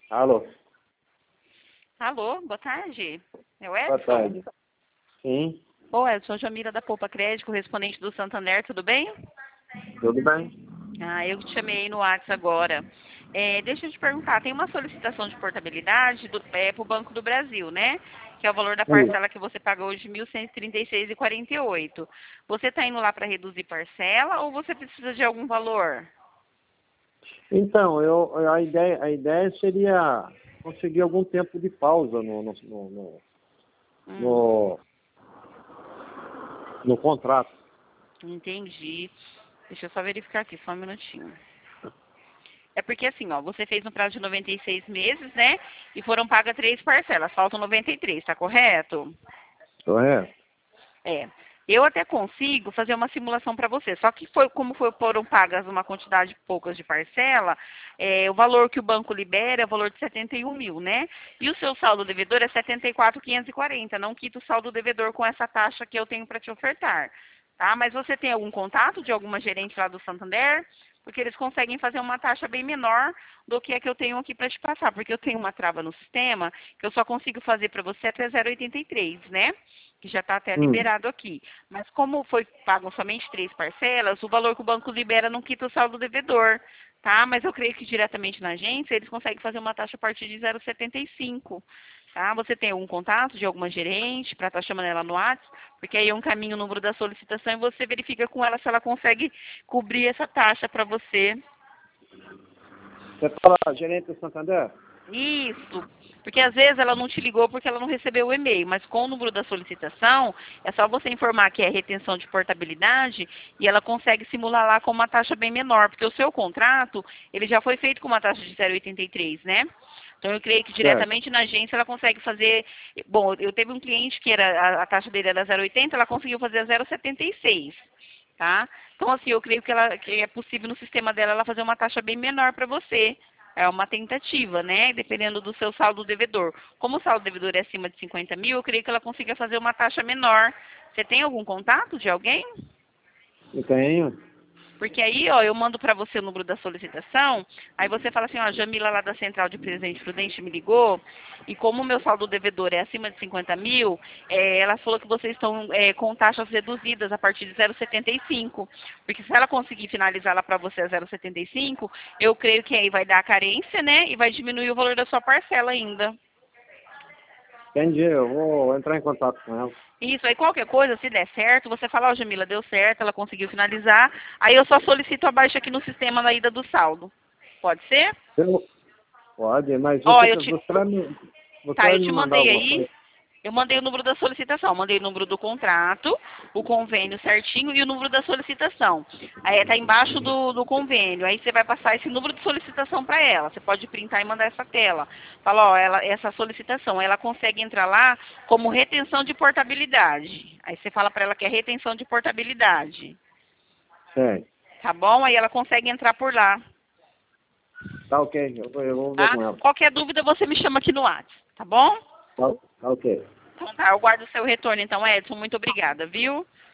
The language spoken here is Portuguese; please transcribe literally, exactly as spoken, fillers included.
Alô? Alô, boa tarde. É o Edson? Boa tarde. Sim, Ô, Edson, Jamila da Poupa Crédito, correspondente do Santander, tudo bem? tudo bem? Ah, eu te chamei no WhatsApp agora. É, deixa eu te perguntar, tem uma solicitação de portabilidade do, é, para o Banco do Brasil, né? Que é o valor da Sim. parcela que você paga hoje, mil cento e trinta e seis reais e quarenta e oito centavos. Você está indo lá para reduzir parcela ou você precisa de algum valor? Então, eu, a, ideia, a ideia seria conseguir algum tempo de pausa no, no, no, no, Hum, no, no contrato. entendi. Deixa eu só verificar aqui, só um minutinho. É porque assim, ó, você fez no prazo de noventa e seis meses, né? E foram pagas três parcelas, faltam noventa e três, tá correto? Correto? É. Eu até consigo fazer uma simulação para você, só que foi como foi, foram pagas uma quantidade poucas de parcela, é, o valor que o banco libera é o valor de setenta e um mil, né? E o seu saldo devedor é setenta e quatro mil quinhentos e quarenta, não quita o saldo devedor com essa taxa que eu tenho para te ofertar, tá? Mas você tem algum contato de alguma gerente lá do Santander? Porque eles conseguem fazer uma taxa bem menor do que a que eu tenho aqui para te passar, porque eu tenho uma trava no sistema que eu só consigo fazer para você até zero vírgula oitenta e três, né? Que já está até Hum. liberado aqui. Mas como foi pagam somente três parcelas, o valor que o banco libera não quita o saldo devedor, tá? Mas eu creio que diretamente na agência eles conseguem fazer uma taxa a partir de zero vírgula setenta e cinco, tá? Você tem algum contato de alguma gerente para estar chamando ela no WhatsApp? Porque aí eu encaminho o número da solicitação e você verifica com ela se ela consegue cobrir essa taxa para você. Você fala gerente do Santander? Isso, porque às vezes ela não te ligou porque ela não recebeu o e-mail, mas com o número da solicitação, é só você informar que é retenção de portabilidade e ela consegue simular lá com uma taxa bem menor, porque o seu contrato, ele já foi feito com uma taxa de zero vírgula oitenta e três, né? Então eu creio que Certo. diretamente na agência ela consegue fazer, bom, eu teve um cliente que era a, a taxa dele era zero vírgula oitenta, ela conseguiu fazer a zero vírgula setenta e seis, tá? Então assim, eu creio que ela que é possível no sistema dela ela fazer uma taxa bem menor para você. É uma tentativa, né? Dependendo do seu saldo devedor. Como o saldo devedor é acima de cinquenta mil, eu creio que ela consiga fazer uma taxa menor. Você tem algum contato de alguém? Eu tenho. Porque aí, ó, eu mando para você o número da solicitação, aí você fala assim, ó, a Jamila lá da Central de Presente Prudente me ligou, e como o meu saldo devedor é acima de cinquenta mil, é, ela falou que vocês estão é, com taxas reduzidas a partir de zero vírgula setenta e cinco. Porque se ela conseguir finalizar lá para você a zero vírgula setenta e cinco, eu creio que aí vai dar a carência, né, e vai diminuir o valor da sua parcela ainda. Entendi, eu vou entrar em contato com ela. Isso, aí qualquer coisa, se der certo, você fala, ó, Jamila, deu certo, ela conseguiu finalizar, aí eu só solicito a baixa aqui no sistema na ida do saldo. Pode ser? Eu, pode, mas Ó, você, eu te, você, vai me, você tá, vai eu me te mandar mandei alguma aí, coisa? eu mandei o número da solicitação, mandei o número do contrato, o convênio certinho e o número da solicitação. Aí tá embaixo do, do convênio, aí você vai passar esse número de solicitação para ela. Você pode printar e mandar essa tela. Fala, ó, ela, essa solicitação, ela consegue entrar lá como retenção de portabilidade. Aí você fala para ela que é retenção de portabilidade. Certo. Tá bom? Aí ela consegue entrar por lá, Tá ok, eu, vou- eu vou ver tá? com ela. Qualquer dúvida você me chama aqui no WhatsApp, tá bom? Tá, tá ok. Então tá, eu guardo o seu retorno então, Edson. Muito obrigada, viu?